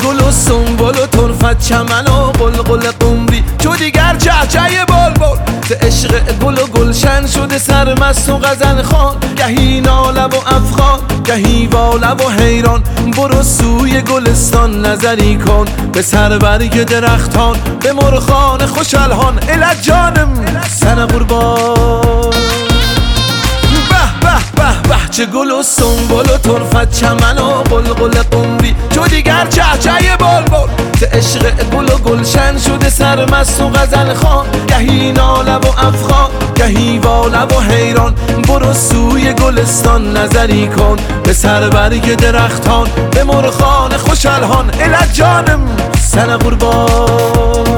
گل و سنبل و طرفت چمن و قلقل قمری چو دیگر چهچه بلبل ز عشق گل و گلشن شده سرمست و غزل خوان گهی ناله و افغان گهی واله و حیران برو سوی گلستان نظری کن به سربرگ درختان به مرغان خوش الحان الت جانم سن قربان چه گل و سنبل و طرفت چمن و قلقل قمری چو دیگر چهچه بلبل ز عشق گل و گلشن شده سرمست و غزل خوان گهی ناله و افغان گهی واله و حیران برو سوی گلستان نظری کن به سربرگ درختان به مرغان خوش الحان الت جانم سن قربان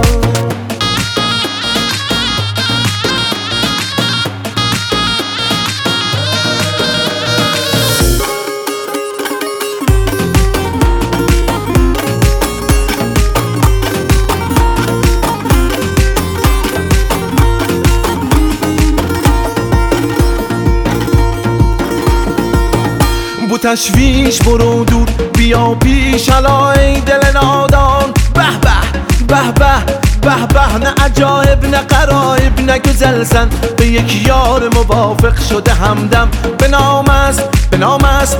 بو تشویش برو دور بیا پیش الا ای دل نادان به به به به به به نه عجایب نه غرایب نه گزلزن به یک یار موافق شده همدم به نام است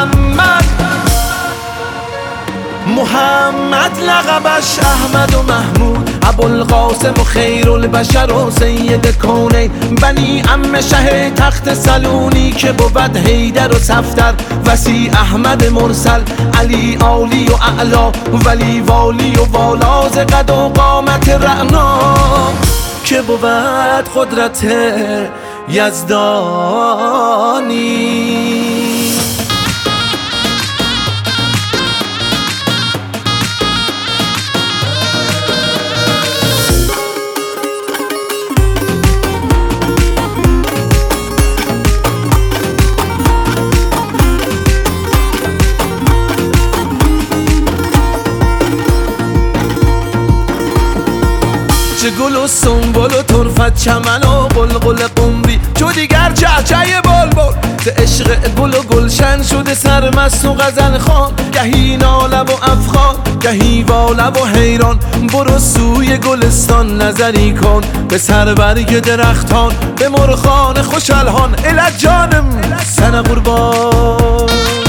محمد لقبش احمد و محمود ابوالقاسم و خیر البشر و سید کونین بنی عم شه تخت سلونی که بود حیدر و صفدر وسی احمد مرسل علی عالی و اعلا ولی والی و والا ز قد و قامت رعنا که بود قدرت یزدانی چه گل و سنبل و طرفت چمن و قلقل قمری چو دیگر چهچه بلبل ز عشق گل و گلشن شده سرمست و غزل خوان گهی ناله و افغان گهی واله و حیران برو سوی گلستان نظری کن به سربرگ درختان به مرغان خوش الحان الت جانم سن قربان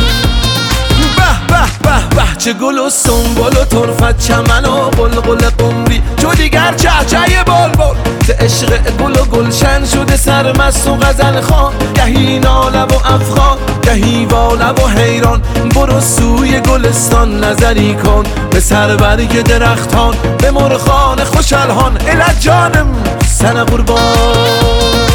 چه گل و سنبل و طرفت چمن و قلقل قمری چو دیگر چهچه بلبل ز عشق گل و گلشن شده سرمست و غزل خوان گهی ناله و افغان گهی واله و حیران برو سوی گلستان نظری کن به سربرگ درختان به مرغان خوش الحان الت جانم سن قربان